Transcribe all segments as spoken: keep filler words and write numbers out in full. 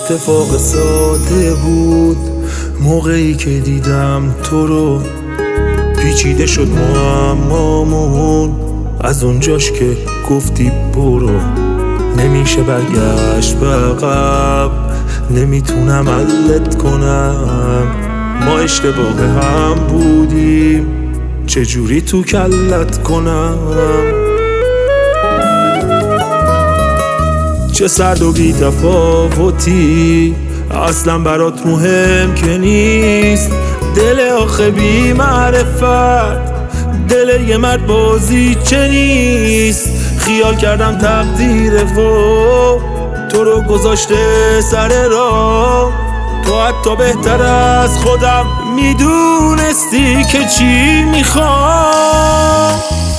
اتفاق ساده بود موقعی که دیدم تو رو، پیچیده شد معمامون از اونجاش که گفتی برو. نمیشه برگشت به عقب، نمیتونم علت کنم، ما اشتباه هم بودیم، چجوری تو کلت کنم. چه سرد و بی تفاوتی، اصلا برات مهم که نیست. دل آخه بی معرفت، دل یه مرد بازی چه نیست. خیال کردم تقدیر و تو رو گذاشته سر راه، تو حتی بهتر از خودم میدونستی که چی میخوام.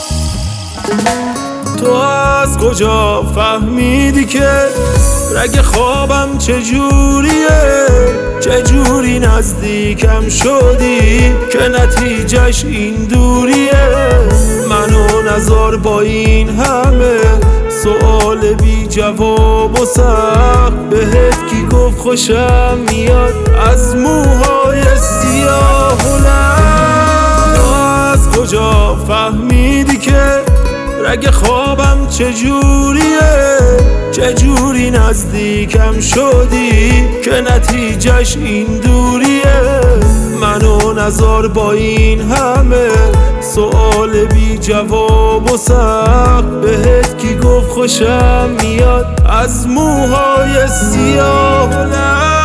تو از کجا فهمیدی که رگ خوابم چجوریه؟ چجوری نزدیکم شدی که نتیجهش این دوریه؟ منو نزار با این همه سوال بی جواب و سخت. بهت کی گفت خوشم میاد از موهای سیاه و لب؟ تو از کجا فهمیدی که رگ خوابم چجوریه؟ چجوری نزدیکم شدی که نتیجهش این دوریه؟ منو نزار با این همه سوال بی جواب و سخت. بهت کی گفت خوشم میاد از موهای سیاه و لب؟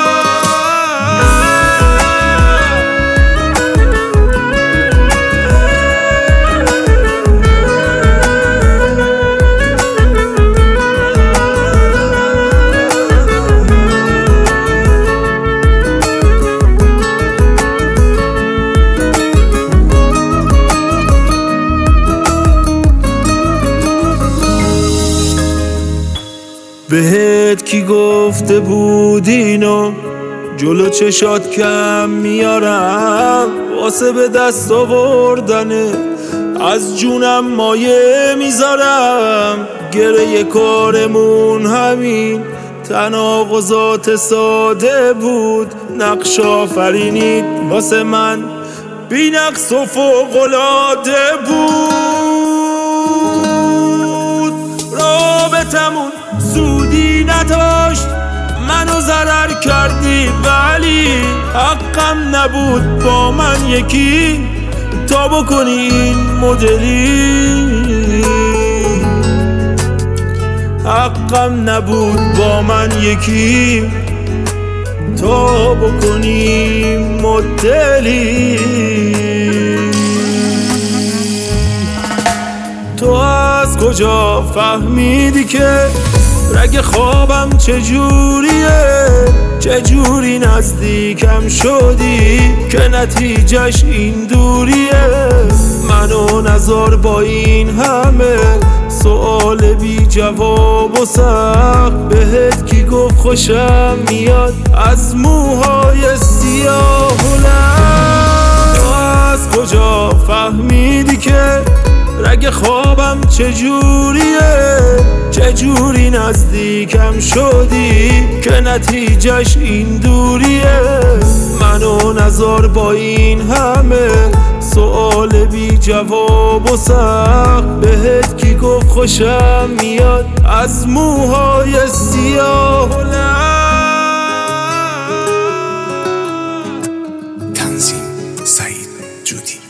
بهت کی گفته بود اینو جلو چشات کم میارم؟ واسه به دست آوردنه از جونم مایه میذارم. گره کارمون همین تناقضات ساده بود، نقش آفرینید واسه من بی نقص و فوق‌العاده بود. رابطمون سودی نداشت، منو ضرر کردی، ولی حقم نبود با من یکی تا بکنی این مدلی. حقم نبود با من یکی تا بکنی مدلی. تو از کجا فهمیدی که رگ خوابم چجوریه؟ چجوری نزدیکم شدی که نتیجهش این دوریه؟ منو نزار با این همه سوال بی جواب و سخت. بهت کی گفت خوشم میاد از موهای سیاه و لب؟ تو از کجا فهمیدی که رگ خوابم چجوریه؟ چجوری نزدیکم شدی که نتیجهش این دوریه؟ منو نزار با این همه سوال بی جواب و سخت. بهت کی گفت خوشم میاد از موهای سیاه و لب؟ تنظیم سعید جودی.